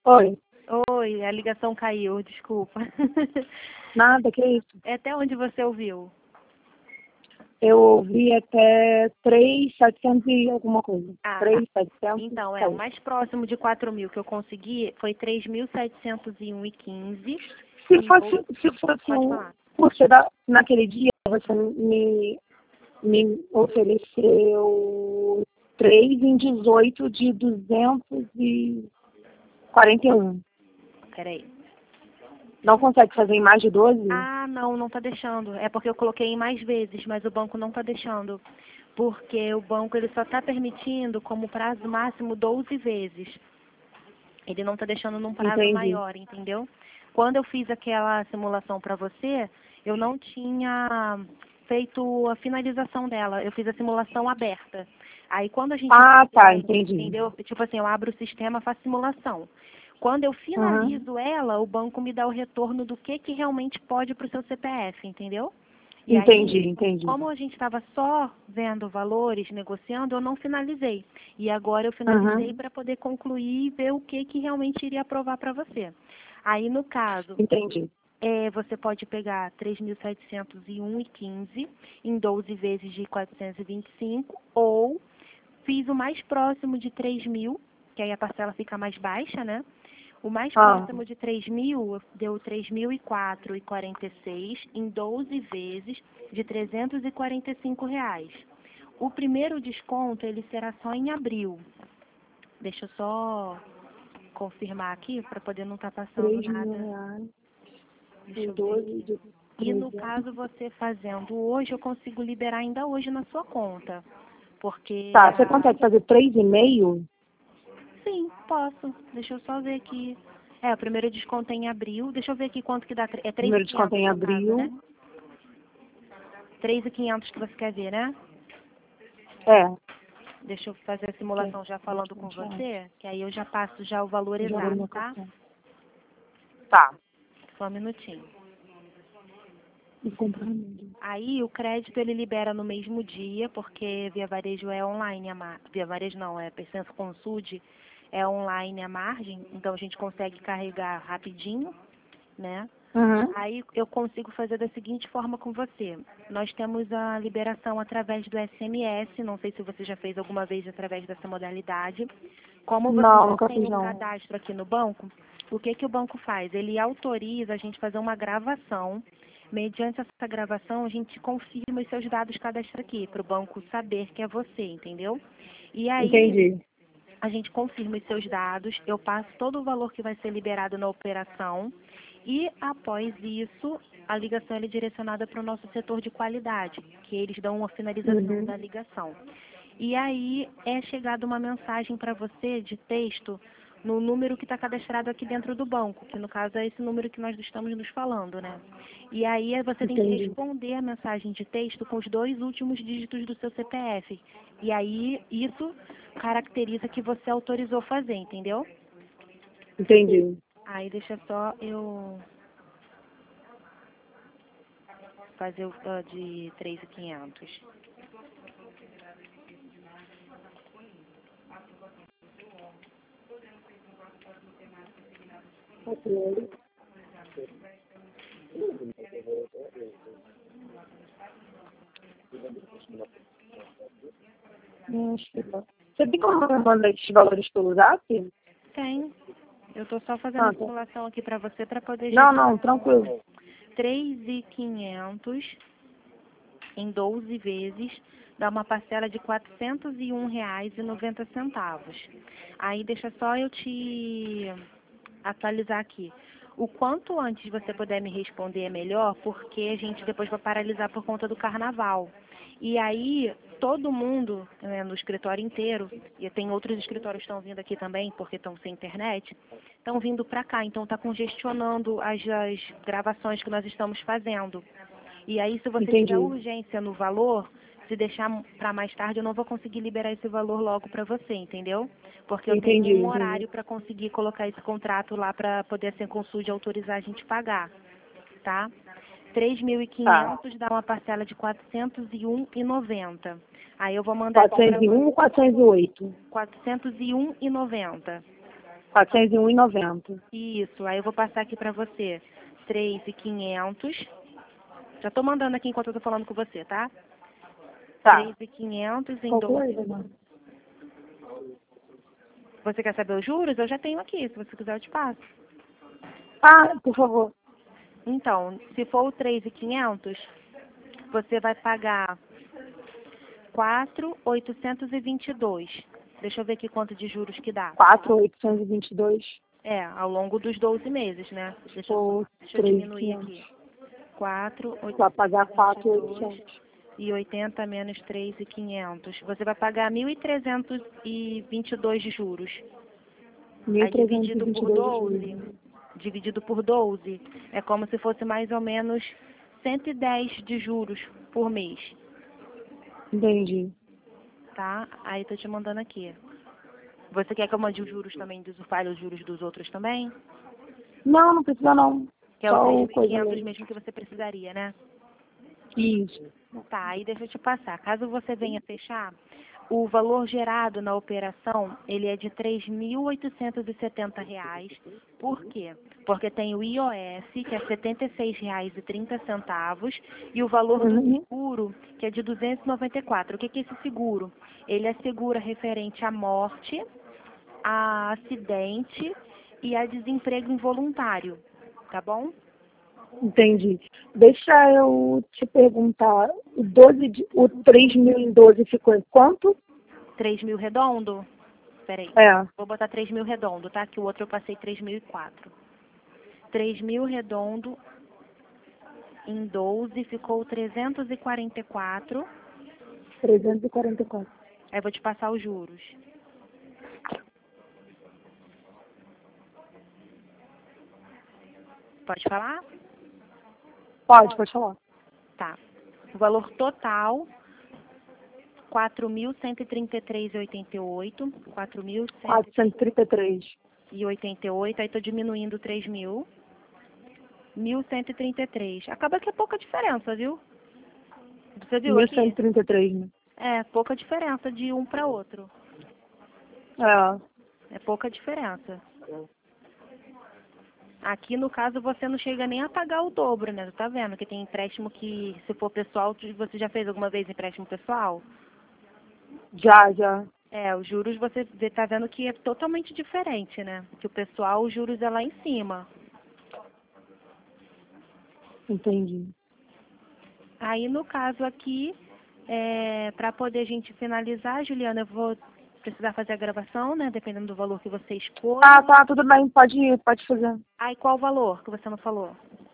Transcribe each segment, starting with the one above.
Oi. Oi, a ligação caiu, desculpa. Nada, que isso? Até onde você ouviu? Eu ouvi até 3.700 e alguma coisa. Ah, 3.700. então, o mais próximo de 4.000 que eu consegui foi 3.701,15. Se fosse Pode falar. você naquele dia, você me ofereceu 3 em 18 de 241. Peraí. Não consegue fazer em mais de 12? Ah, não tá deixando. É porque eu coloquei em mais vezes, mas o banco não tá deixando. Porque o banco ele só tá permitindo como prazo máximo 12 vezes. Ele não tá deixando num prazo Entendi. maior, entendeu? Quando eu fiz aquela simulação para você, eu não tinha feito a finalização dela. Eu fiz a simulação aberta. Aí quando a gente... Tá, entendi. Entendeu? Tipo assim, eu abro o sistema, faço simulação. Quando eu finalizo ela, o banco me dá o retorno do que realmente pode para o seu CPF, entendeu? E Entendi. como a gente estava só vendo valores, negociando, eu não finalizei. E agora eu finalizei para poder concluir e ver o que realmente iria aprovar para você. Aí, no caso, Entendi. você pode pegar 3.701,15 em 12 vezes de 425, ou fiz o mais próximo de 3.000, que aí a parcela fica mais baixa, né? O mais próximo de 3.000 deu 3.004,46 em 12 vezes de R$ 345. O primeiro desconto ele será só em abril. Deixa eu só confirmar aqui para poder não estar passando nada. Deixa eu ver. E no caso você fazendo hoje, eu consigo liberar ainda hoje na sua conta. Porque... Tá, você consegue fazer 3,5? Sim, posso. Deixa eu só ver aqui. O primeiro desconto é em abril. Deixa eu ver aqui quanto que dá. É 3.500 Primeiro desconto em no abril. caso, né? 3.500 que você quer ver, né? É. Deixa eu fazer a simulação já falando com você, que aí eu já passo já o valor exato, tá? Tá. Só um minutinho. Aí o crédito ele libera no mesmo dia, porque Via Varejo é online, Via Varejo não, Percenço Consud é online a margem, então a gente consegue carregar rapidinho, né? Aí eu consigo fazer da seguinte forma com você. Nós temos a liberação através do SMS, não sei se você já fez alguma vez através dessa modalidade. Como você Não, já nunca tem fiz, um não. cadastro aqui no banco, o que o banco faz? Ele autoriza a gente fazer uma gravação. Mediante essa gravação, a gente confirma os seus dados cadastro aqui, para o banco saber que é você, entendeu? E aí, Entendi. a gente confirma os seus dados, eu passo todo o valor que vai ser liberado na operação e, após isso, a ligação é direcionada para o nosso setor de qualidade, que eles dão uma finalização da ligação. E aí é chegada uma mensagem para você de texto no número que está cadastrado aqui dentro do banco, que no caso é esse número que nós estamos nos falando, né? E aí você tem que responder a mensagem de texto com os 2 últimos dígitos do seu CPF. E aí isso caracteriza que você autorizou fazer, entendeu? Entendi. Aí deixa só eu fazer o de 3.500. Você tem como me mandar esses valores pelo Zap? Tem. Eu estou só fazendo a simulação aqui para você para poder... Não, tranquilo. 3.500 em 12 vezes dá uma parcela de R$ 401,90. Aí deixa só eu te atualizar aqui. O quanto antes você puder me responder é melhor, porque a gente depois vai paralisar por conta do carnaval. E aí, todo mundo, né, no escritório inteiro, e tem outros escritórios que estão vindo aqui também, porque estão sem internet, estão vindo para cá. Então, está congestionando as gravações que nós estamos fazendo. E aí, se você tiver urgência no valor, se deixar para mais tarde, eu não vou conseguir liberar esse valor logo para você, entendeu? Porque eu tenho um horário para conseguir colocar esse contrato lá para poder ser Consulde autorizar a gente pagar, tá? 3.500 dá uma parcela de R$ 401,90. Aí eu vou mandar... 401 ou 408? R$ 401,90. 401,90. Isso, aí eu vou passar aqui pra você 3.500. Já tô mandando aqui enquanto eu tô falando com você, tá? Tá. 3.500 em Calcula 12. aí, Dona. Você quer saber os juros? Eu já tenho aqui, se você quiser eu te passo. Ah, por favor. Então, se for o 3.500, você vai pagar 4.822. Deixa eu ver aqui quanto de juros que dá. 4.822 É, ao longo dos 12 meses, né? Deixa ou eu diminuir aqui. 3.500. Vai pagar 4.800. E 80 menos 3.500. Você vai pagar 1.322 de juros. Aí dividido por 12, é como se fosse mais ou menos 110 de juros por mês, Entendi. tá? Aí tô te mandando aqui. Você quer que eu mande os juros também, fale os juros dos outros também? Não, não precisa não. Que é Só o o coisa 3.500 mesmo. mesmo que você precisaria, né? Isso. Tá, aí deixa eu te passar. Caso você venha fechar, o valor gerado na operação, ele é de R$ 3.870. Por quê? Porque tem o IOS, que é R$ 76,30, e o valor do seguro, que é de R$ 294. O que é esse seguro? Ele assegura referente à morte, a acidente e a desemprego involuntário, tá bom? Entendi. Deixa eu te perguntar, o 3.000 em 12 ficou em quanto? 3.000 redondo? Peraí. É. Vou botar 3.000 redondo, tá? Que o outro eu passei 3.004. 3.000 redondo em 12 ficou 344. 344. Aí vou te passar os juros. Pode falar? Pode falar. Tá. O valor total, 4.133,88. 433. 4.188. Aí tô diminuindo 3.000. 1.133. Acaba que é pouca diferença, viu? Você viu aqui? 1.133, né? É, pouca diferença de um para outro. É. É pouca diferença. Aqui, no caso, você não chega nem a pagar o dobro, né? Tá vendo que tem empréstimo que, se for pessoal, você já fez alguma vez empréstimo pessoal? Já. É, os juros você tá vendo que é totalmente diferente, né? Que o pessoal, os juros é lá em cima. Entendi. Aí, no caso aqui, para poder a gente finalizar, Juliana, eu vou precisar fazer a gravação, né? Dependendo do valor que você escolha. Tá, tudo bem. Pode fazer. Aí, qual o valor que você não falou?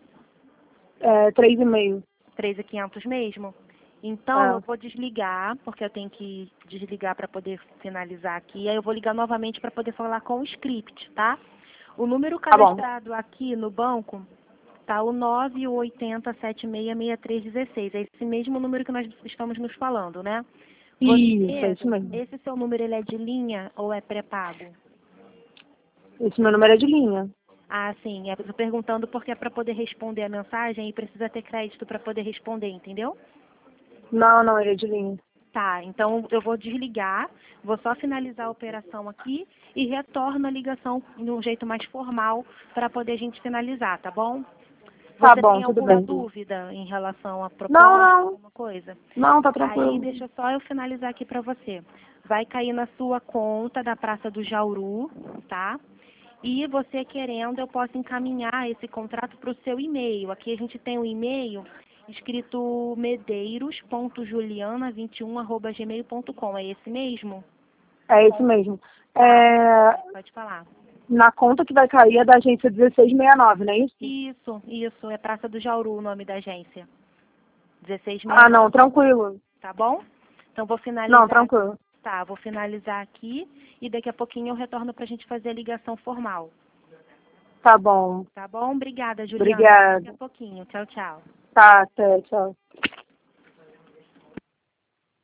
3,5. 3.500 mesmo? Então, É. eu vou desligar, porque eu tenho que desligar para poder finalizar aqui. Aí eu vou ligar novamente para poder falar com o script, tá? O número Tá bom. cadastrado aqui no banco tá o 980766316. É esse mesmo número que nós estamos nos falando, né? Isso, é isso mesmo. Esse seu número, ele é de linha ou é pré-pago? Esse meu número é de linha. Ah, sim. Eu tô perguntando porque é para poder responder a mensagem e precisa ter crédito para poder responder, entendeu? Não, ele é de linha. Tá, então eu vou desligar, vou só finalizar a operação aqui e retorno a ligação de um jeito mais formal para poder a gente finalizar, tá bom? Tá Você bom, tem tudo alguma bem. dúvida em relação à proposta, Não. alguma coisa? Não, tá Aí tranquilo. deixa só eu finalizar aqui para você. Vai cair na sua conta da Praça do Jauru, tá? E você querendo, eu posso encaminhar esse contrato para o seu e-mail. Aqui a gente tem um e-mail escrito medeiros.juliana21@gmail.com. É esse mesmo? É esse mesmo. Pode falar. Na conta que vai cair é da agência 1669, não é isso? Isso. É Praça do Jauru o nome da agência. 1669. Ah, não, tranquilo. Tá bom? Então vou finalizar. Não, tranquilo. Tá, vou finalizar aqui e daqui a pouquinho eu retorno pra gente fazer a ligação formal. Tá bom. Tá bom? Obrigada, Juliana. Obrigada. Daqui a pouquinho. Tchau, tchau. Tá, até, tchau.